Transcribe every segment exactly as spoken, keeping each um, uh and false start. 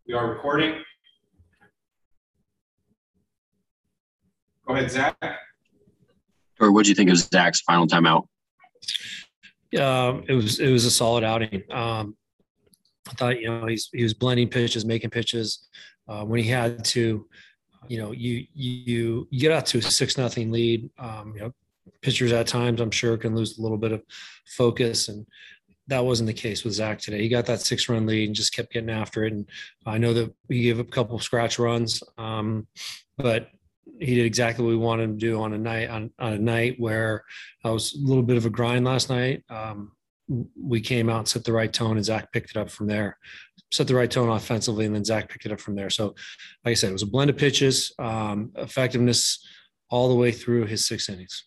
We are recording. Go ahead, Zach. Or what do you think of Zach's final timeout? Yeah, it was it was a solid outing. Um, I thought, you know, he's he was blending pitches, making pitches uh, when he had to. You know, you you you get out to a six nothing lead. Um, you know, pitchers at times I'm sure can lose a little bit of focus, and that wasn't the case with Zach today. He got that six run lead and just kept getting after it. And I know that he gave up a couple of scratch runs, um, but he did exactly what we wanted him to do on a night on, on a night where I was a little bit of a grind last night. Um, we came out and set the right tone, and Zach picked it up from there. Set the right tone offensively, and then Zach picked it up from there. So, like I said, it was a blend of pitches, um, effectiveness all the way through his six innings.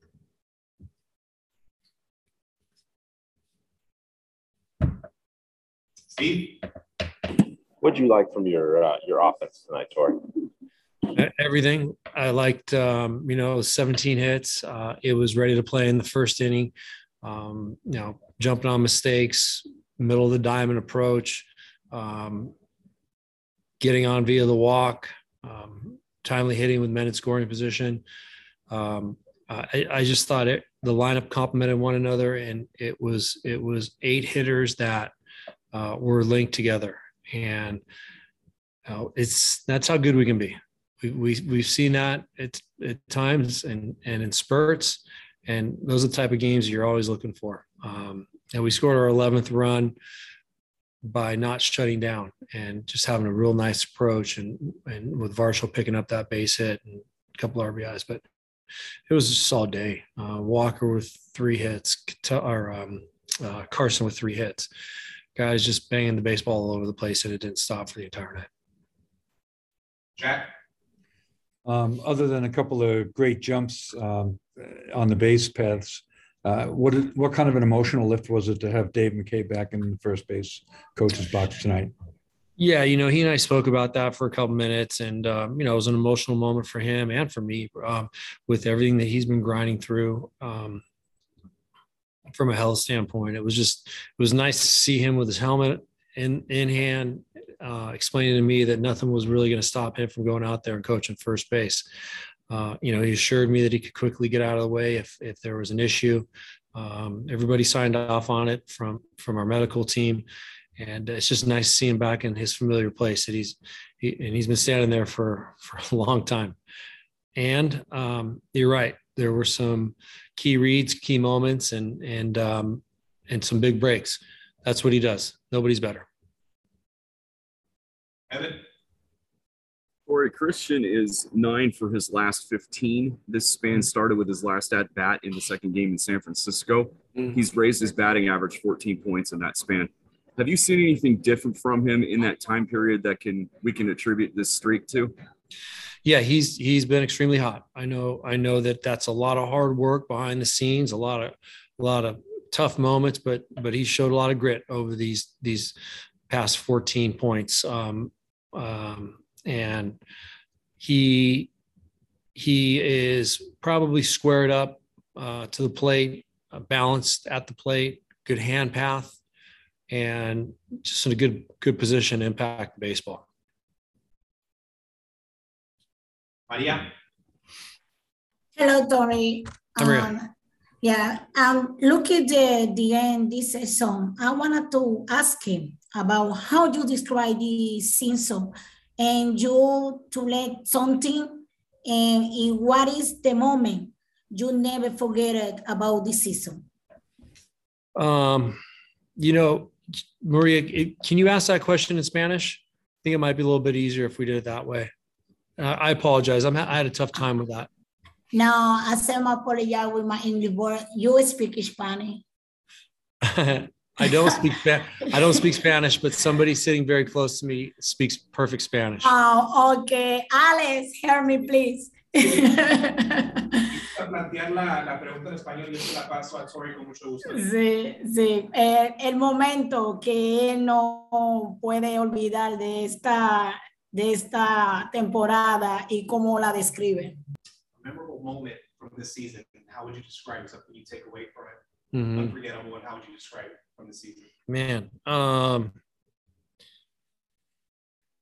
Steve, what did you like from your uh, your offense tonight, Tori? Everything. I liked, um, you know, seventeen hits. Uh, it was ready to play in the first inning. Um, you know, jumping on mistakes, middle of the diamond approach, um, getting on via the walk, um, timely hitting with men in scoring position. Um, I, I just thought it, the lineup complemented one another, and it was it was eight hitters that uh, were linked together, and you know, it's that's how good we can be. We, we we've seen that at, at times and and in spurts, and those are the type of games you're always looking for. Um, and we scored our eleventh run by not shutting down and just having a real nice approach, and and with Varsho picking up that base hit and a couple R B Is. But it was a solid day. Uh, Walker with three hits, or um, uh, Carson with three hits. Guys just banging the baseball all over the place, and it didn't stop for the entire night. Jack? Um, other than a couple of great jumps um, on the base paths, uh, what what kind of an emotional lift was it to have Dave McKay back in the first base coach's box tonight? Yeah, you know, he and I spoke about that for a couple minutes, and um, you know, it was an emotional moment for him and for me, um, with everything that he's been grinding through. Um, from a health standpoint, it was just it was nice to see him with his helmet in in hand, uh, explaining to me that nothing was really going to stop him from going out there and coaching first base. Uh, you know, he assured me that he could quickly get out of the way if if there was an issue. Um, everybody signed off on it from from our medical team, and it's just nice to see him back in his familiar place. That he's he, and he's been standing there for for a long time. And um, you're right, there were some key reads, key moments, and and um, and some big breaks. That's what he does. Nobody's better. Evan? Corey, Christian is nine for his last fifteen. This span started with his last at bat in the second game in San Francisco. Mm-hmm. He's raised his batting average fourteen points in that span. Have you seen anything different from him in that time period that can we can attribute this streak to? Yeah, he's he's been extremely hot. I know I know that that's a lot of hard work behind the scenes, a lot of a lot of tough moments, but but he showed a lot of grit over these these past fourteen points. Um, um, and he he is probably squared up uh, to the plate, uh, balanced at the plate, good hand path, and just in a good good position to impact baseball. Maria? Hello, Tori. Hi, Maria. Um, yeah, um, look at the, the end this season. I wanted to ask him about how you describe the season, and you to let something, and in what is the moment you never forget it about this season? Um, you know, Maria, it, can you ask that question in Spanish? I think it might be a little bit easier if we did it that way. Uh, I apologize. I'm, I had a tough time with that. No, I said my apologize with my English word. You speak Spanish. I don't speak I don't speak Spanish, but somebody sitting very close to me speaks perfect Spanish. Oh, okay. Alex, hear me, please. Sí, sí. Eh, el momento que él no puede olvidar de esta, de esta temporada y cómo la describe. Memorable moment from this season. How would you describe something you take away from it? Mm-hmm. Unforgettable, and how would you describe it from the season? Man, um,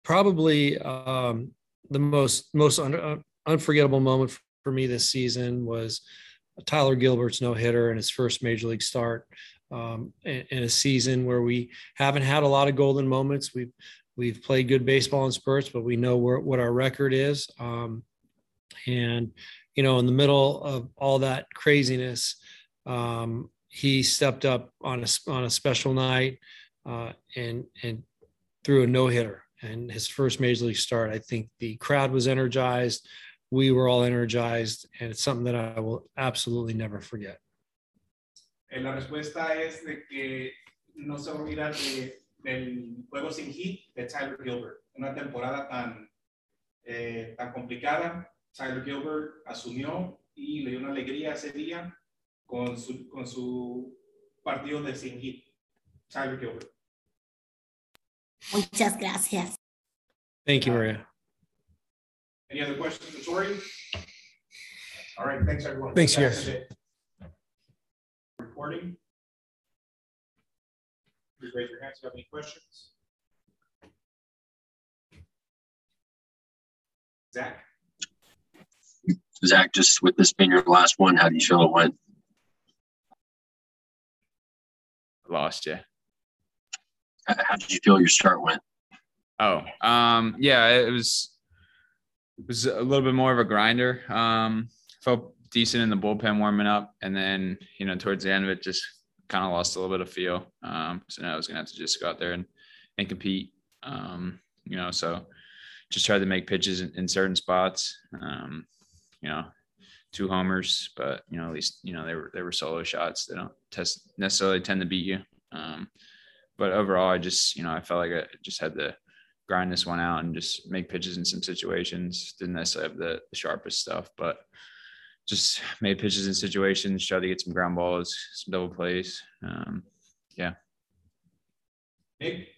probably um, the most most un- uh, unforgettable moment for me this season was Tyler Gilbert's no hitter in his first major league start, um, in, in a season where we haven't had a lot of golden moments. We've we've played good baseball in spurts, but we know where, what our record is. Um, and you know, in the middle of all that craziness, um, he stepped up on a on a special night uh, and and threw a no hitter. And his first major league start, I think the crowd was energized. We were all energized, and it's something that I will absolutely never forget. Eh, La respuesta es de que no se va a olvidar de, del juego sin hit de Tyler Gilbert. Una temporada tan, eh, tan complicada. Tyler Gilbert asumió y le dio una alegría ese día con su, con su partido de sin hit. Tyler Gilbert. Muchas gracias. Thank you, Maria. Any other questions for Tori? All right, thanks everyone. Thanks, That's guys. it. Recording. Please raise your hands if you have any questions. Zach? Zach, just with this being your last one, how do you feel it went? Lost you. How did you feel your start went? Oh, um, yeah, it was it was a little bit more of a grinder. Um, felt decent in the bullpen warming up, and then you know towards the end of it, just kind of lost a little bit of feel. Um, so now I was gonna have to just go out there and and compete. Um, you know, so just tried to make pitches in, in certain spots. Um, you know, two homers, but you know at least you know they were they were solo shots. They don't test necessarily tend to beat you. Um, but overall, I just you know I felt like I just had to grind this one out and just make pitches in some situations. Didn't necessarily have the, the sharpest stuff, but just made pitches in situations, tried to get some ground balls, some double plays. Um, yeah. Nick?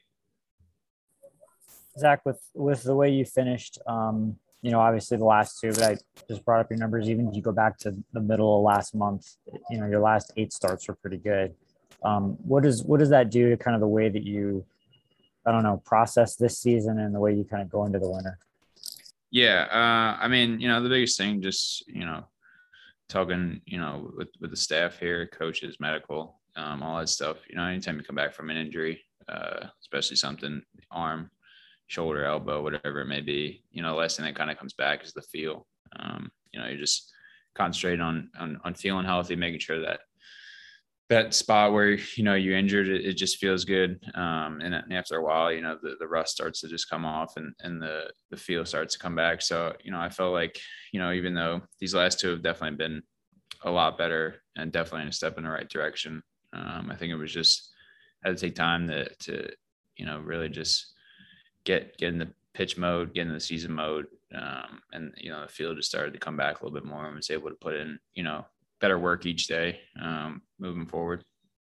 Zach, with with the way you finished, um, you know, obviously the last two, but I just brought up your numbers. Even if you go back to the middle of last month, you know, your last eight starts were pretty good. Um, what does what does that do to kind of the way that you, I don't know, process this season and the way you kind of go into the winter? Yeah. Uh, I mean, you know, the biggest thing, just, you know, talking, you know, with, with the staff here, coaches, medical, um, all that stuff, you know, anytime you come back from an injury, uh, especially something, arm, shoulder, elbow, whatever it may be, you know, the last thing that kind of comes back is the feel. Um, you know, you're just concentrating on, on, on feeling healthy, making sure that that spot where, you know, you injured, it, it just feels good. Um, and after a while, you know, the, the rust starts to just come off and, and the, the feel starts to come back. So, you know, I felt like, you know, even though these last two have definitely been a lot better and definitely a step in the right direction, um, I think it was just had to take time to, to, you know, really just get, get in the pitch mode, get in the season mode. Um, and, you know, the field just started to come back a little bit more and was able to put in, you know, better work each day, um, moving forward.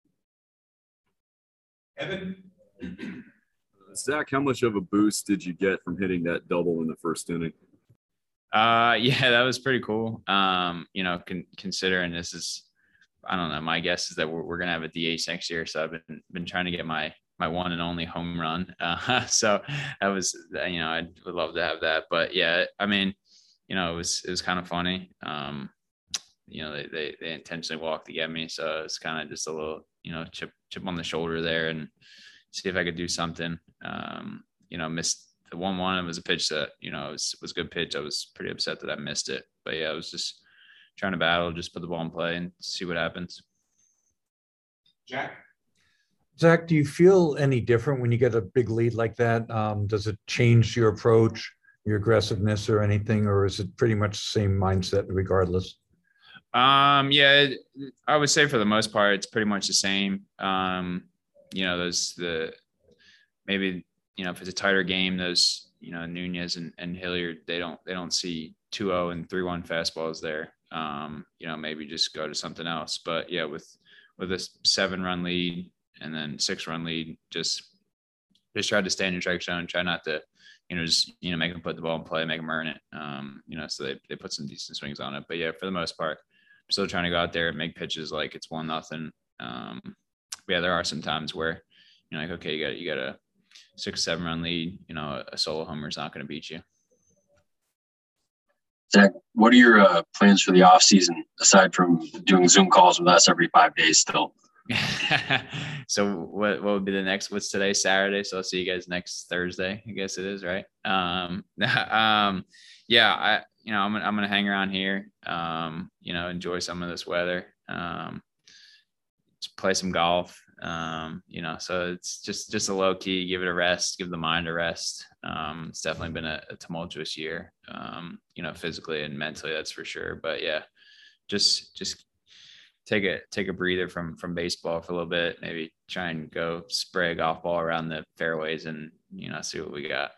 Evan? Zach, how much of a boost did you get from hitting that double in the first inning? Uh, yeah, that was pretty cool. Um, you know, con- considering this is, I don't know, my guess is that we're, we're going to have a D H next year. So I've been, been trying to get my, my one and only home run. Uh, so that was, you know, I would love to have that, but yeah, I mean, you know, it was, it was kind of funny. Um, you know, they, they, they intentionally walked to get me. So it's kind of just a little, you know, chip, chip on the shoulder there and see if I could do something. Um, you know, missed the one, one, it was a pitch that, you know, it was, was a good pitch. I was pretty upset that I missed it, but yeah, I was just trying to battle, just put the ball in play and see what happens. Jack? Zach, do you feel any different when you get a big lead like that? Um, does it change your approach, your aggressiveness or anything, or is it pretty much the same mindset regardless? Um, yeah, I would say for the most part, it's pretty much the same. Um, you know, those, the, maybe, you know, if it's a tighter game, those, you know, Nunez and, and Hilliard, they don't, they don't see two oh and three one fastballs there. Um, you know, maybe just go to something else. But yeah, with, with a seven run lead and then six run lead, just, just try to stay in your strike zone, try not to, you know, just, you know, make them put the ball in play, make them earn it. Um, you know, so they, they put some decent swings on it. But yeah, for the most part, I'm still trying to go out there and make pitches like it's one nothing. Um, yeah, there are some times where, you know, like, okay, you got you got to six, seven run lead, you know, a solo homer is not going to beat you. Zach, what are your uh, plans for the off season aside from doing Zoom calls with us every five days still? So what, what would be the next, what's today, Saturday? So I'll see you guys next Thursday. I guess it is, right? Um, um, yeah, I, you know, I'm, I'm going to hang around here, um, you know, enjoy some of this weather, um, just play some golf, um, you know, so it's just, just a low key, give it a rest, give the mind a rest. Um, it's definitely been a, a tumultuous year, um, you know, physically and mentally, that's for sure. But yeah, just, just take a, take a breather from, from baseball for a little bit, maybe try and go spray a golf ball around the fairways and, you know, see what we got.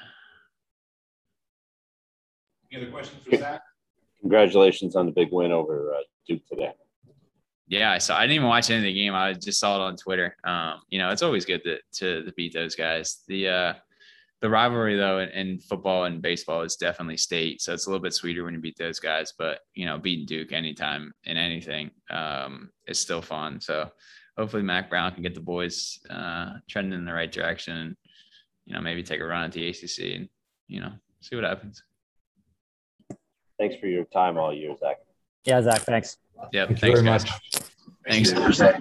Any other questions for Zach? Congratulations on the big win over uh, Duke today. Yeah, I saw. I didn't even watch any of the game. I just saw it on Twitter. Um, you know, it's always good to to, to beat those guys. The uh, the rivalry though in, in football and baseball is definitely state, so it's a little bit sweeter when you beat those guys. But you know, beating Duke anytime in anything um, is still fun. So hopefully Mac Brown can get the boys uh, trending in the right direction, and you know, maybe take a run at the A C C and you know, see what happens. Thanks for your time all year, Zach. Yeah, Zach, thanks. Yeah, Thank thanks you very guys. much. Thanks.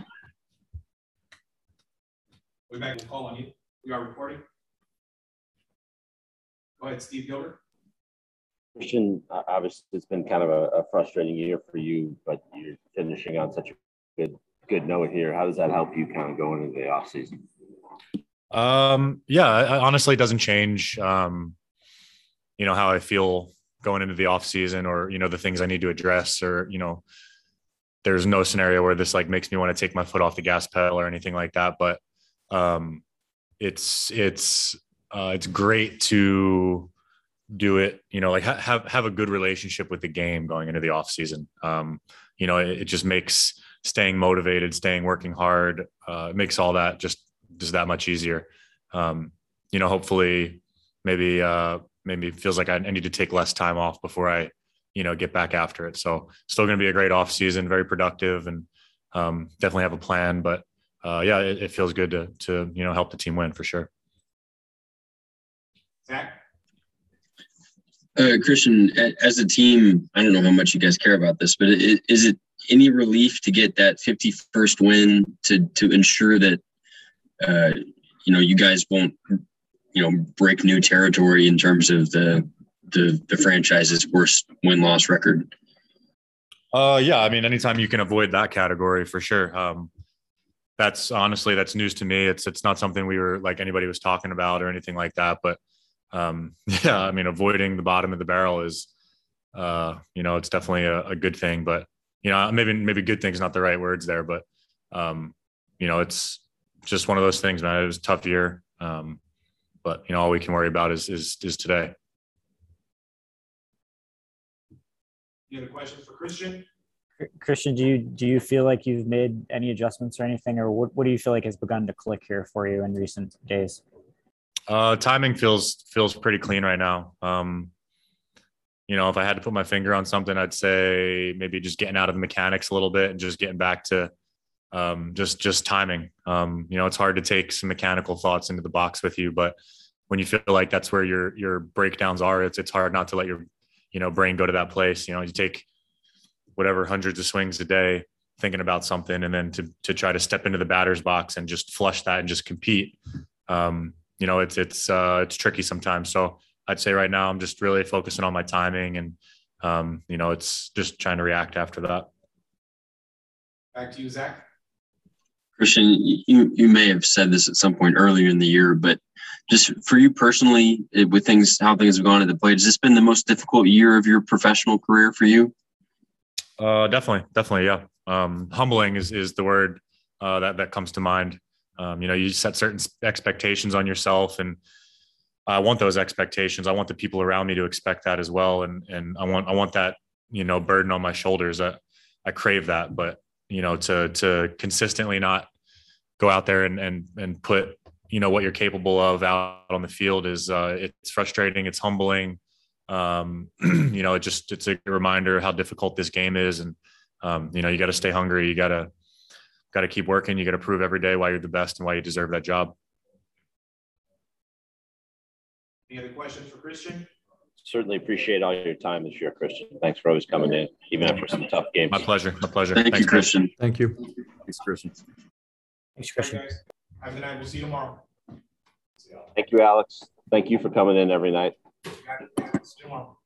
We're back. We'll call on you. We are recording. Go ahead, Steve Gilbert. Christian, uh, obviously it's been kind of a, a frustrating year for you, but you're finishing on such a good good note here. How does that help you kind of going into the off season? Um, yeah, I, honestly, it doesn't change, um, you know, how I feel going into the off season or, you know, the things I need to address or, you know, there's no scenario where this like makes me want to take my foot off the gas pedal or anything like that. But, um, it's, it's, uh, it's great to do it, you know, like ha- have, have a good relationship with the game going into the off season. Um, you know, it, it just makes staying motivated, staying working hard, uh, it makes all that just, just that much easier. Um, you know, hopefully maybe, uh, maybe it feels like I need to take less time off before I, you know, get back after it. So still going to be a great off season, very productive, and um, definitely have a plan, but uh, yeah, it, it feels good to, to, you know, help the team win for sure. Zach? Uh, Christian, as a team, I don't know how much you guys care about this, but it, is it any relief to get that fifty-first win to, to ensure that, uh, you know, you guys won't, you know, break new territory in terms of the the, the franchise's worst win-loss record? Uh, yeah, I mean, anytime you can avoid that category, for sure. Um, that's honestly, that's news to me. It's it's not something we were like anybody was talking about or anything like that. But um, yeah, I mean, avoiding the bottom of the barrel is, uh, you know, it's definitely a, a good thing. But you know, maybe maybe good thing is not the right words there. But um, you know, it's just one of those things, man. It was a tough year. Um, but you know, all we can worry about is is is today. Any other questions for Christian? Christian, do you do you feel like you've made any adjustments or anything, or what, what do you feel like has begun to click here for you in recent days? Uh, timing feels feels pretty clean right now. Um, you know, if I had to put my finger on something, I'd say maybe just getting out of the mechanics a little bit and just getting back to um, just just timing. Um, you know, it's hard to take some mechanical thoughts into the box with you, but when you feel like that's where your your breakdowns are, it's it's hard not to let your you know brain go to that place. You know, you take whatever hundreds of swings a day thinking about something, and then to to try to step into the batter's box and just flush that and just compete. Um, you know, it's it's uh, it's tricky sometimes. So I'd say right now I'm just really focusing on my timing, and um, you know, it's just trying to react after that. Back to you, Zach. Christian, you, you may have said this at some point earlier in the year, but just for you personally, with things, how things have gone at the plate, has this been the most difficult year of your professional career for you? Uh, definitely, definitely, yeah. Um, humbling is is the word uh, that that comes to mind. Um, you know, you set certain expectations on yourself, and I want those expectations. I want the people around me to expect that as well, and and I want I want that you know burden on my shoulders. I I crave that, but you know, to to consistently not go out there and and and put you know what you're capable of out on the field is uh, it's frustrating. It's humbling. Um, you know, it just, it's a reminder how difficult this game is. And, um, you know, you got to stay hungry. You got to, got to keep working. You got to prove every day why you're the best and why you deserve that job. Any other questions for Christian? Certainly appreciate all your time this year, Christian. Thanks for always coming in, even after some tough games. My pleasure. My pleasure. Thank Thanks, you, man. Christian. Thank you. Thanks, Christian. Thanks, All Christian. right, guys. Have a good night. We'll see you tomorrow. See y'all. Thank you, Alex. Thank you for coming in every night. See you tomorrow.